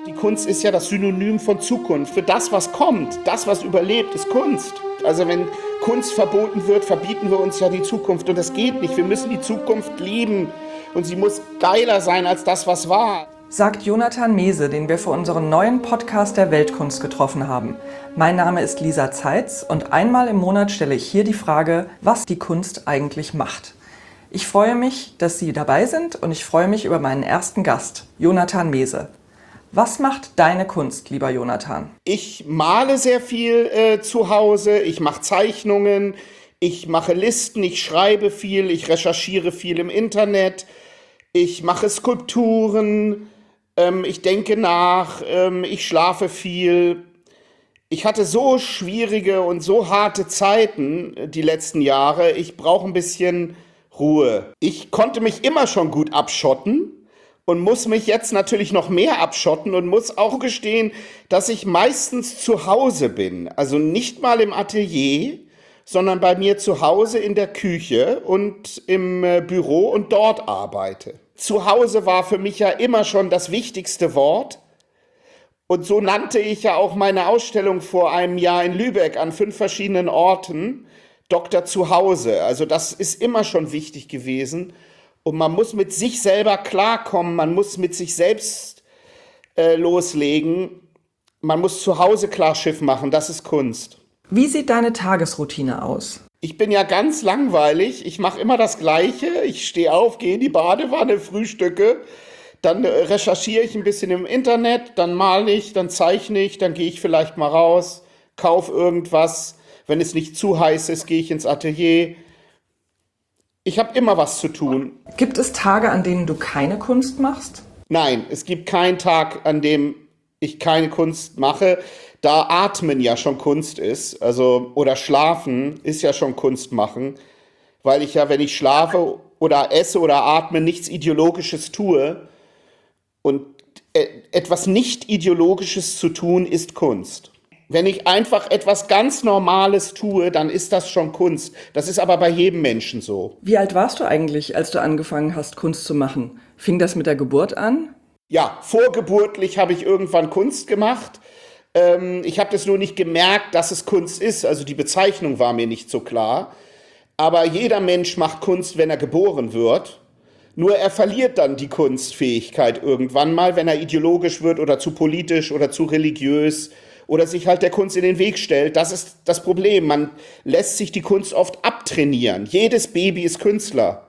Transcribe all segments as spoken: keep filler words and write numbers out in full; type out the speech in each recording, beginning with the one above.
Die Kunst ist ja das Synonym von Zukunft. Für das, was kommt, das, was überlebt, ist Kunst. Also wenn Kunst verboten wird, verbieten wir uns ja die Zukunft. Und das geht nicht. Wir müssen die Zukunft lieben. Und sie muss geiler sein als das, was war. Sagt Jonathan Mese, den wir für unseren neuen Podcast der Weltkunst getroffen haben. Mein Name ist Lisa Zeitz und einmal im Monat stelle ich hier die Frage, was die Kunst eigentlich macht. Ich freue mich, dass Sie dabei sind und ich freue mich über meinen ersten Gast, Jonathan Mese. Was macht deine Kunst, lieber Jonathan? Ich male sehr viel äh, zu Hause, ich mache Zeichnungen, ich mache Listen, ich schreibe viel, ich recherchiere viel im Internet, ich mache Skulpturen, ähm, ich denke nach, ähm, ich schlafe viel. Ich hatte so schwierige und so harte Zeiten die letzten Jahre, ich brauche ein bisschen Ruhe. Ich konnte mich immer schon gut abschotten. Und muss mich jetzt natürlich noch mehr abschotten und muss auch gestehen, dass ich meistens zu Hause bin. Also nicht mal im Atelier, sondern bei mir zu Hause in der Küche und im äh, Büro und dort arbeite. Zu Hause war für mich ja immer schon das wichtigste Wort. Und so nannte ich ja auch meine Ausstellung vor einem Jahr in Lübeck an fünf verschiedenen Orten, Doktor Zuhause. Also das ist immer schon wichtig gewesen. Und man muss mit sich selber klarkommen, man muss mit sich selbst äh, loslegen, man muss zu Hause Klarschiff machen, das ist Kunst. Wie sieht deine Tagesroutine aus? Ich bin ja ganz langweilig, ich mache immer das Gleiche, ich stehe auf, gehe in die Badewanne, frühstücke, dann äh, recherchiere ich ein bisschen im Internet, dann male ich, dann zeichne ich, dann gehe ich vielleicht mal raus, kaufe irgendwas, wenn es nicht zu heiß ist, gehe ich ins Atelier. Ich habe immer was zu tun. Gibt es Tage, an denen du keine Kunst machst? Nein, es gibt keinen Tag, an dem ich keine Kunst mache, da Atmen ja schon Kunst ist, also oder Schlafen ist ja schon Kunst machen, weil ich ja, wenn ich schlafe oder esse oder atme, nichts Ideologisches tue und äh, etwas nicht Ideologisches zu tun, ist Kunst. Wenn ich einfach etwas ganz Normales tue, dann ist das schon Kunst. Das ist aber bei jedem Menschen so. Wie alt warst du eigentlich, als du angefangen hast, Kunst zu machen? Fing das mit der Geburt an? Ja, vorgeburtlich habe ich irgendwann Kunst gemacht. Ähm, ich habe das nur nicht gemerkt, dass es Kunst ist. Also die Bezeichnung war mir nicht so klar. Aber jeder Mensch macht Kunst, wenn er geboren wird. Nur er verliert dann die Kunstfähigkeit irgendwann mal, wenn er ideologisch wird oder zu politisch oder zu religiös oder sich halt der Kunst in den Weg stellt. Das ist das Problem. Man lässt sich die Kunst oft abtrainieren. Jedes Baby ist Künstler.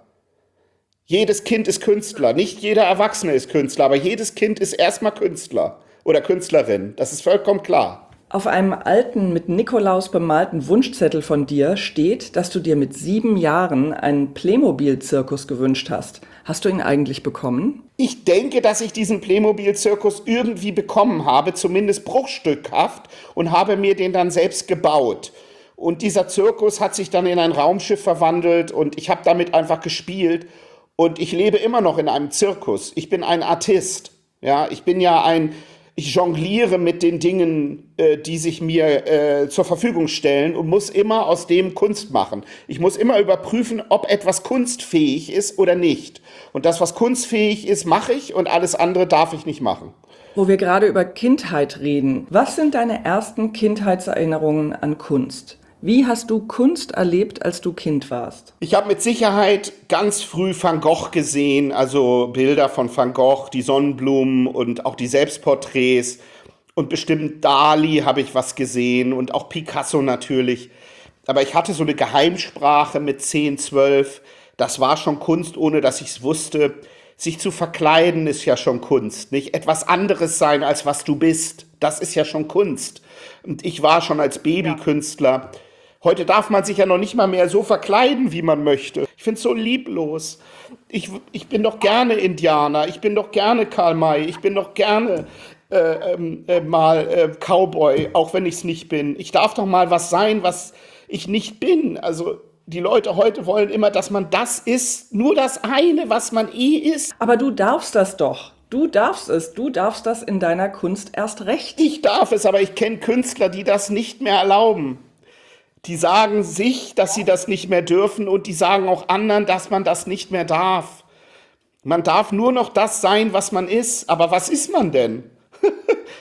Jedes Kind ist Künstler. Nicht jeder Erwachsene ist Künstler, aber jedes Kind ist erstmal Künstler oder Künstlerin. Das ist vollkommen klar. Auf einem alten, mit Nikolaus bemalten Wunschzettel von dir steht, dass du dir mit sieben Jahren einen Playmobil-Zirkus gewünscht hast. Hast du ihn eigentlich bekommen? Ich denke, dass ich diesen Playmobil-Zirkus irgendwie bekommen habe, zumindest bruchstückhaft, und habe mir den dann selbst gebaut. Und dieser Zirkus hat sich dann in ein Raumschiff verwandelt und ich habe damit einfach gespielt. Und ich lebe immer noch in einem Zirkus. Ich bin ein Artist. Ja, ich bin ja ein... Ich jongliere mit den Dingen, äh, die sich mir äh, zur Verfügung stellen und muss immer aus dem Kunst machen. Ich muss immer überprüfen, ob etwas kunstfähig ist oder nicht. Und das, was kunstfähig ist, mache ich und alles andere darf ich nicht machen. Wo wir gerade über Kindheit reden, was sind deine ersten Kindheitserinnerungen an Kunst? Wie hast du Kunst erlebt, als du Kind warst? Ich habe mit Sicherheit ganz früh Van Gogh gesehen, also Bilder von Van Gogh, die Sonnenblumen und auch die Selbstporträts. Und bestimmt Dali habe ich was gesehen und auch Picasso natürlich. Aber ich hatte so eine Geheimsprache mit zehn, zwölf. Das war schon Kunst, ohne dass ich es wusste. Sich zu verkleiden ist ja schon Kunst, nicht? Etwas anderes sein, als was du bist, das ist ja schon Kunst. Und ich war schon als Babykünstler. Heute darf man sich ja noch nicht mal mehr so verkleiden, wie man möchte. Ich finde es so lieblos. Ich, ich bin doch gerne Indianer, ich bin doch gerne Karl May, ich bin doch gerne äh, äh, mal äh, Cowboy, auch wenn ich es nicht bin. Ich darf doch mal was sein, was ich nicht bin. Also die Leute heute wollen immer, dass man das ist, nur das eine, was man eh ist. Aber du darfst das doch. Du darfst es. Du darfst das in deiner Kunst erst recht. Ich darf es, aber ich kenne Künstler, die das nicht mehr erlauben. Die sagen sich, dass sie das nicht mehr dürfen und die sagen auch anderen, dass man das nicht mehr darf. Man darf nur noch das sein, was man ist. Aber was ist man denn?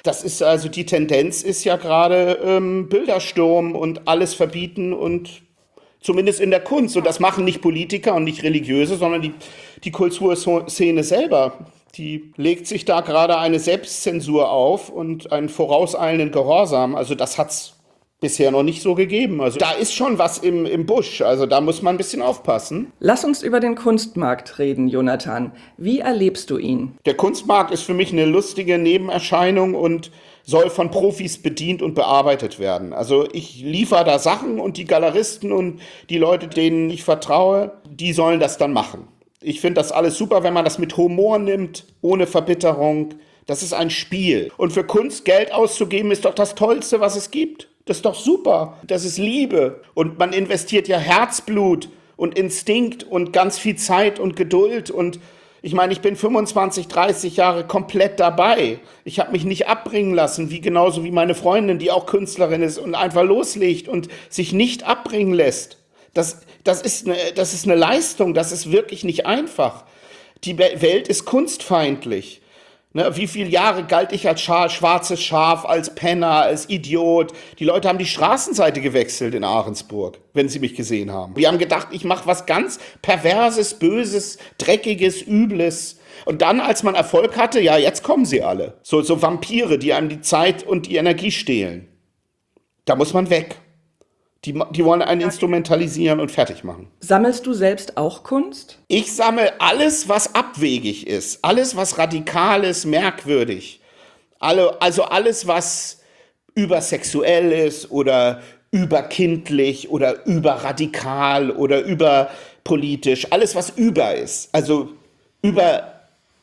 Das ist also, die Tendenz ist ja gerade ähm, Bildersturm und alles verbieten und zumindest in der Kunst. Und das machen nicht Politiker und nicht Religiöse, sondern die, die Kulturszene selber. Die legt sich da gerade eine Selbstzensur auf und einen vorauseilenden Gehorsam. Also das hat's bisher noch nicht so gegeben. Also da ist schon was im, im Busch. Also da muss man ein bisschen aufpassen. Lass uns über den Kunstmarkt reden, Jonathan. Wie erlebst du ihn? Der Kunstmarkt ist für mich eine lustige Nebenerscheinung und soll von Profis bedient und bearbeitet werden. Also ich liefere da Sachen und die Galeristen und die Leute, denen ich vertraue, die sollen das dann machen. Ich finde das alles super, wenn man das mit Humor nimmt, ohne Verbitterung. Das ist ein Spiel. Und für Kunst Geld auszugeben, ist doch das Tollste, was es gibt. Das ist doch super. Das ist Liebe. Und man investiert ja Herzblut und Instinkt und ganz viel Zeit und Geduld. Und ich meine, ich bin fünfundzwanzig, dreißig Jahre komplett dabei. Ich habe mich nicht abbringen lassen, wie genauso wie meine Freundin, die auch Künstlerin ist und einfach loslegt und sich nicht abbringen lässt. Das, das ist eine, das ist eine Leistung, das ist wirklich nicht einfach. Die Welt ist kunstfeindlich. Ne, wie viele Jahre galt ich als Scha- schwarzes Schaf, als Penner, als Idiot? Die Leute haben die Straßenseite gewechselt in Ahrensburg, wenn sie mich gesehen haben. Die haben gedacht, ich mache was ganz Perverses, Böses, Dreckiges, Übles. Und dann, als man Erfolg hatte, ja, jetzt kommen sie alle. So, so Vampire, die einem die Zeit und die Energie stehlen. Da muss man weg. Die, die wollen einen instrumentalisieren und fertig machen. Sammelst du selbst auch Kunst? Ich sammle alles, was abwegig ist. Alles, was radikal ist, merkwürdig. Alle, also alles, was übersexuell ist oder überkindlich oder überradikal oder überpolitisch. Alles, was über ist. Also über,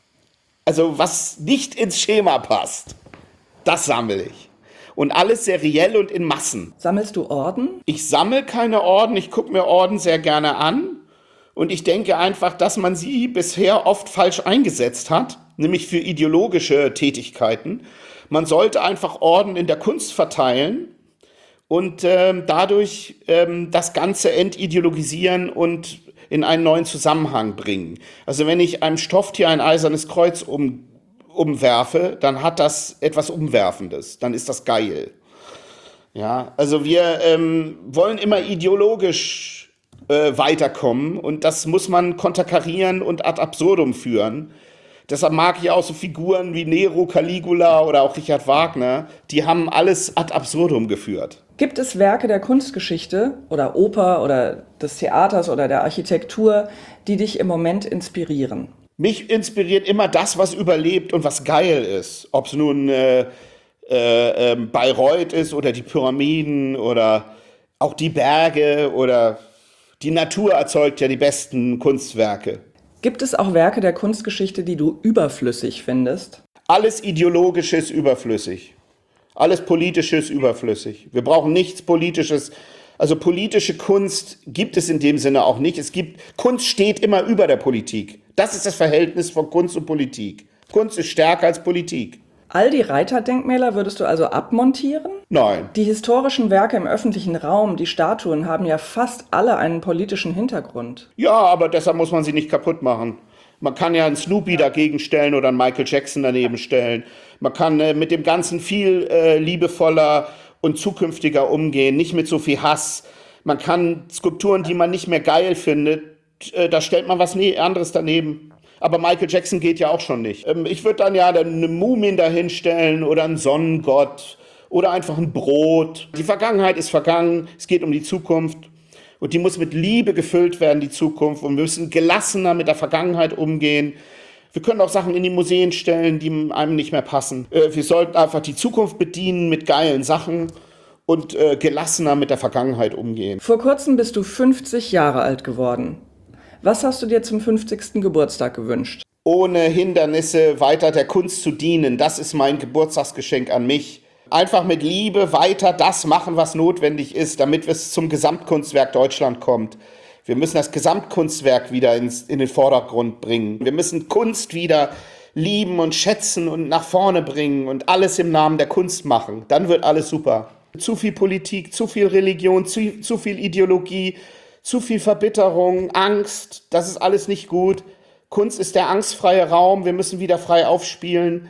also was nicht ins Schema passt. Das sammle ich. Und alles seriell und in Massen. Sammelst du Orden? Ich sammle keine Orden, ich gucke mir Orden sehr gerne an. Und ich denke einfach, dass man sie bisher oft falsch eingesetzt hat, nämlich für ideologische Tätigkeiten. Man sollte einfach Orden in der Kunst verteilen und ähm, dadurch ähm, das Ganze entideologisieren und in einen neuen Zusammenhang bringen. Also wenn ich einem Stofftier ein eisernes Kreuz um umwerfe, dann hat das etwas Umwerfendes, dann ist das geil. Ja, also wir ähm, wollen immer ideologisch äh, weiterkommen und das muss man konterkarieren und ad absurdum führen. Deshalb mag ich auch so Figuren wie Nero, Caligula oder auch Richard Wagner, die haben alles ad absurdum geführt. Gibt es Werke der Kunstgeschichte oder Oper oder des Theaters oder der Architektur, die dich im Moment inspirieren? Mich inspiriert immer das, was überlebt und was geil ist. Ob es nun äh, äh, äh, Bayreuth ist oder die Pyramiden oder auch die Berge oder die Natur erzeugt ja die besten Kunstwerke. Gibt es auch Werke der Kunstgeschichte, die du überflüssig findest? Alles Ideologische ist überflüssig. Alles Politische ist überflüssig. Wir brauchen nichts Politisches. Also politische Kunst gibt es in dem Sinne auch nicht. Es gibt, Kunst steht immer über der Politik. Das ist das Verhältnis von Kunst und Politik. Kunst ist stärker als Politik. All die Reiterdenkmäler würdest du also abmontieren? Nein. Die historischen Werke im öffentlichen Raum, die Statuen, haben ja fast alle einen politischen Hintergrund. Ja, aber deshalb muss man sie nicht kaputt machen. Man kann ja einen Snoopy dagegen stellen oder einen Michael Jackson daneben stellen. Man kann äh, mit dem Ganzen viel äh, liebevoller und zukünftiger umgehen, nicht mit so viel Hass. Man kann Skulpturen, die man nicht mehr geil findet, äh, da stellt man was ne- anderes daneben. Aber Michael Jackson geht ja auch schon nicht. Ähm, ich würde dann ja eine Mumien dahinstellen oder einen Sonnengott oder einfach ein Brot. Die Vergangenheit ist vergangen, es geht um die Zukunft. Und die muss mit Liebe gefüllt werden, die Zukunft. Und wir müssen gelassener mit der Vergangenheit umgehen. Wir können auch Sachen in die Museen stellen, die einem nicht mehr passen. Äh, wir sollten einfach die Zukunft bedienen mit geilen Sachen und äh, gelassener mit der Vergangenheit umgehen. Vor kurzem bist du fünfzig Jahre alt geworden. Was hast du dir zum fünfzigsten Geburtstag gewünscht? Ohne Hindernisse weiter der Kunst zu dienen, das ist mein Geburtstagsgeschenk an mich. Einfach mit Liebe weiter das machen, was notwendig ist, damit es zum Gesamtkunstwerk Deutschland kommt. Wir müssen das Gesamtkunstwerk wieder ins, in den Vordergrund bringen. Wir müssen Kunst wieder lieben und schätzen und nach vorne bringen und alles im Namen der Kunst machen. Dann wird alles super. Zu viel Politik, zu viel Religion, zu, zu viel Ideologie, zu viel Verbitterung, Angst, das ist alles nicht gut. Kunst ist der angstfreie Raum, wir müssen wieder frei aufspielen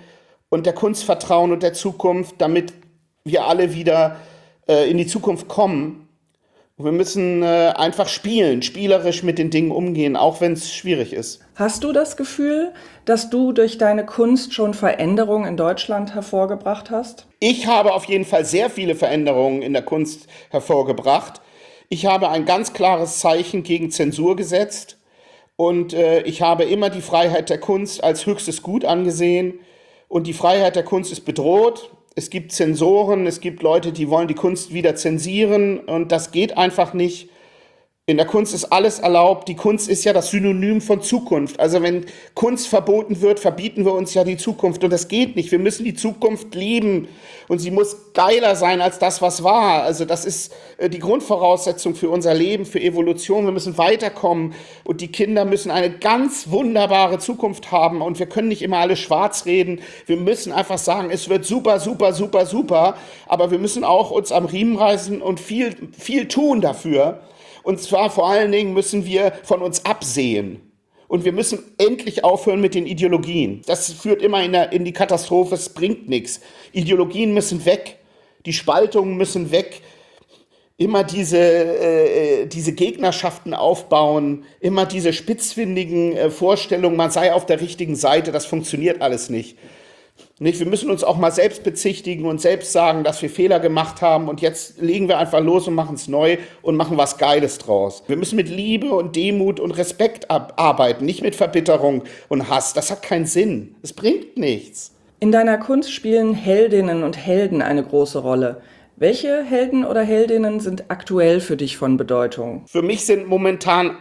und der Kunst vertrauen und der Zukunft, damit wir alle wieder äh, in die Zukunft kommen. Wir müssen äh, einfach spielen, spielerisch mit den Dingen umgehen, auch wenn es schwierig ist. Hast du das Gefühl, dass du durch deine Kunst schon Veränderungen in Deutschland hervorgebracht hast? Ich habe auf jeden Fall sehr viele Veränderungen in der Kunst hervorgebracht. Ich habe ein ganz klares Zeichen gegen Zensur gesetzt und äh, ich habe immer die Freiheit der Kunst als höchstes Gut angesehen und die Freiheit der Kunst ist bedroht. Es gibt Zensoren, es gibt Leute, die wollen die Kunst wieder zensieren und das geht einfach nicht. In der Kunst ist alles erlaubt. Die Kunst ist ja das Synonym von Zukunft. Also wenn Kunst verboten wird, verbieten wir uns ja die Zukunft und das geht nicht. Wir müssen die Zukunft lieben und sie muss geiler sein als das, was war. Also das ist die Grundvoraussetzung für unser Leben, für Evolution. Wir müssen weiterkommen und die Kinder müssen eine ganz wunderbare Zukunft haben und wir können nicht immer alles schwarz reden. Wir müssen einfach sagen, es wird super, super, super, super, aber wir müssen auch uns am Riemen reißen und viel, viel tun dafür. Und zwar vor allen Dingen müssen wir von uns absehen. Und wir müssen endlich aufhören mit den Ideologien. Das führt immer in, der, in die Katastrophe, es bringt nichts. Ideologien müssen weg, die Spaltungen müssen weg. Immer diese, äh, diese Gegnerschaften aufbauen, immer diese spitzfindigen äh, Vorstellungen, man sei auf der richtigen Seite, das funktioniert alles nicht. Nicht? Wir müssen uns auch mal selbst bezichtigen und selbst sagen, dass wir Fehler gemacht haben und jetzt legen wir einfach los und machen es neu und machen was Geiles draus. Wir müssen mit Liebe und Demut und Respekt arbeiten, nicht mit Verbitterung und Hass. Das hat keinen Sinn. Es bringt nichts. In deiner Kunst spielen Heldinnen und Helden eine große Rolle. Welche Helden oder Heldinnen sind aktuell für dich von Bedeutung? Für mich sind momentan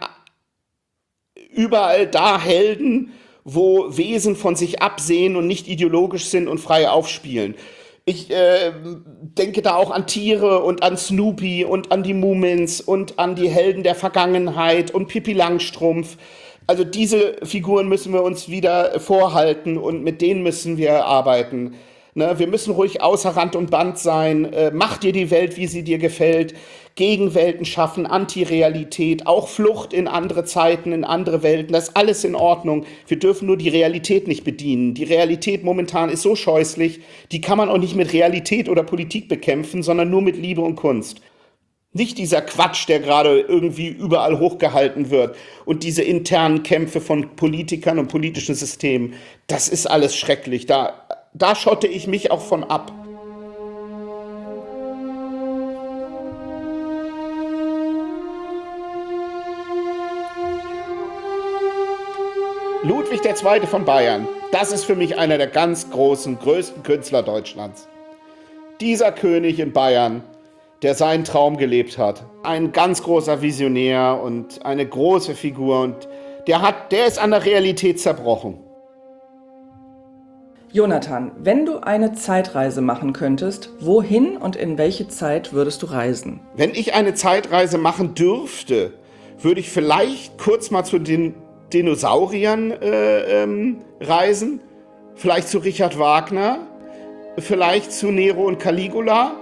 überall da Helden, wo Wesen von sich absehen und nicht ideologisch sind und frei aufspielen. Ich äh, denke da auch an Tiere und an Snoopy und an die Moomins und an die Helden der Vergangenheit und Pippi Langstrumpf. Also diese Figuren müssen wir uns wieder vorhalten und mit denen müssen wir arbeiten. Ne? Wir müssen ruhig außer Rand und Band sein. Äh, mach dir die Welt, wie sie dir gefällt. Gegenwelten schaffen, Antirealität, auch Flucht in andere Zeiten, in andere Welten, das ist alles in Ordnung. Wir dürfen nur die Realität nicht bedienen. Die Realität momentan ist so scheußlich, die kann man auch nicht mit Realität oder Politik bekämpfen, sondern nur mit Liebe und Kunst. Nicht dieser Quatsch, der gerade irgendwie überall hochgehalten wird und diese internen Kämpfe von Politikern und politischen Systemen, das ist alles schrecklich. Da, da schotte ich mich auch von ab. Ludwig der Zweite von Bayern, das ist für mich einer der ganz großen, größten Künstler Deutschlands. Dieser König in Bayern, der seinen Traum gelebt hat. Ein ganz großer Visionär und eine große Figur und der hat, der ist an der Realität zerbrochen. Jonathan, wenn du eine Zeitreise machen könntest, wohin und in welche Zeit würdest du reisen? Wenn ich eine Zeitreise machen dürfte, würde ich vielleicht kurz mal zu den Dinosauriern äh, ähm, reisen, vielleicht zu Richard Wagner, vielleicht zu Nero und Caligula.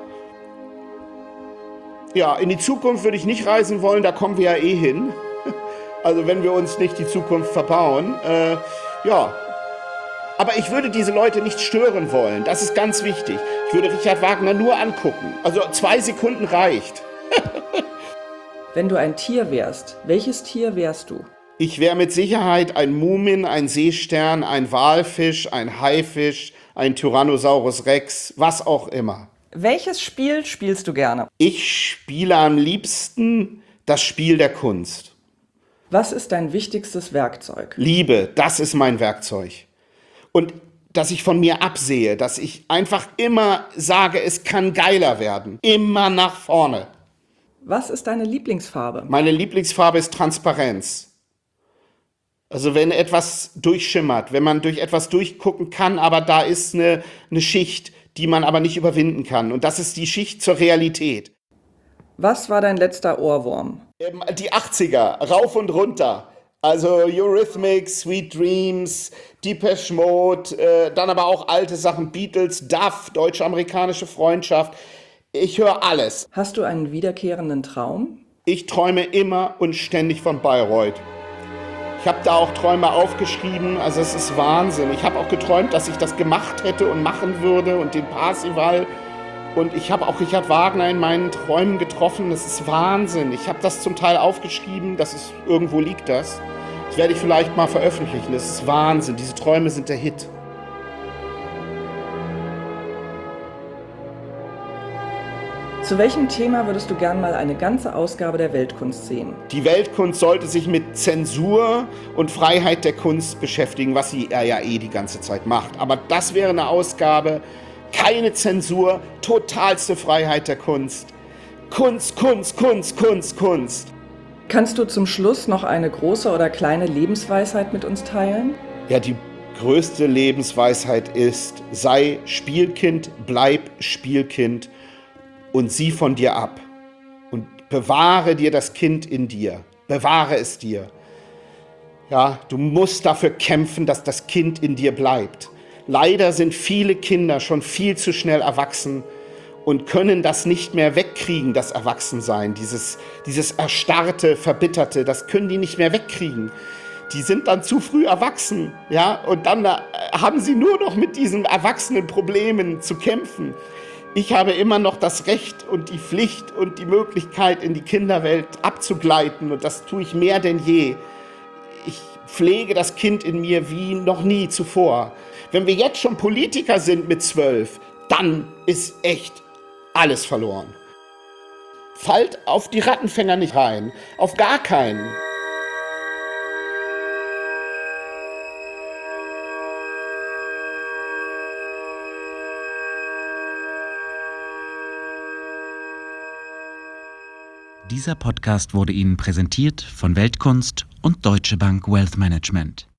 Ja, in die Zukunft würde ich nicht reisen wollen, da kommen wir ja eh hin. Also wenn wir uns nicht die Zukunft verbauen. Äh, ja, aber ich würde diese Leute nicht stören wollen, das ist ganz wichtig. Ich würde Richard Wagner nur angucken, also zwei Sekunden reicht. Wenn du ein Tier wärst, welches Tier wärst du? Ich wäre mit Sicherheit ein Mumin, ein Seestern, ein Walfisch, ein Haifisch, ein Tyrannosaurus Rex, was auch immer. Welches Spiel spielst du gerne? Ich spiele am liebsten das Spiel der Kunst. Was ist dein wichtigstes Werkzeug? Liebe, das ist mein Werkzeug. Und dass ich von mir absehe, dass ich einfach immer sage, es kann geiler werden. Immer nach vorne. Was ist deine Lieblingsfarbe? Meine Lieblingsfarbe ist Transparenz. Also wenn etwas durchschimmert, wenn man durch etwas durchgucken kann, aber da ist eine, eine Schicht, die man aber nicht überwinden kann. Und das ist die Schicht zur Realität. Was war dein letzter Ohrwurm? Ähm, die achtziger, rauf und runter. Also Eurythmics, Sweet Dreams, Depeche Mode, äh, dann aber auch alte Sachen, Beatles, Duff, deutsche-amerikanische Freundschaft. Ich höre alles. Hast du einen wiederkehrenden Traum? Ich träume immer und ständig von Bayreuth. Ich habe da auch Träume aufgeschrieben, also es ist Wahnsinn. Ich habe auch geträumt, dass ich das gemacht hätte und machen würde und den Parzival. Und ich habe auch Richard Wagner in meinen Träumen getroffen. Das ist Wahnsinn. Ich habe das zum Teil aufgeschrieben, das ist, irgendwo liegt das. Das werde ich vielleicht mal veröffentlichen. Das ist Wahnsinn. Diese Träume sind der Hit. Zu welchem Thema würdest du gern mal eine ganze Ausgabe der Weltkunst sehen? Die Weltkunst sollte sich mit Zensur und Freiheit der Kunst beschäftigen, was sie ja eh die ganze Zeit macht. Aber das wäre eine Ausgabe, keine Zensur, totalste Freiheit der Kunst. Kunst, Kunst, Kunst, Kunst, Kunst. Kannst du zum Schluss noch eine große oder kleine Lebensweisheit mit uns teilen? Ja, die größte Lebensweisheit ist, sei Spielkind, bleib Spielkind und sieh von dir ab. Und bewahre dir das Kind in dir. Bewahre es dir. Ja, du musst dafür kämpfen, dass das Kind in dir bleibt. Leider sind viele Kinder schon viel zu schnell erwachsen und können das nicht mehr wegkriegen, das Erwachsensein. Dieses, dieses erstarrte, verbitterte, das können die nicht mehr wegkriegen. Die sind dann zu früh erwachsen, ja, und dann äh, haben sie nur noch mit diesen erwachsenen Problemen zu kämpfen. Ich habe immer noch das Recht und die Pflicht und die Möglichkeit, in die Kinderwelt abzugleiten, und das tue ich mehr denn je. Ich pflege das Kind in mir wie noch nie zuvor. Wenn wir jetzt schon Politiker sind mit zwölf, dann ist echt alles verloren. Fallt auf die Rattenfänger nicht rein, auf gar keinen. Dieser Podcast wurde Ihnen präsentiert von Weltkunst und Deutsche Bank Wealth Management.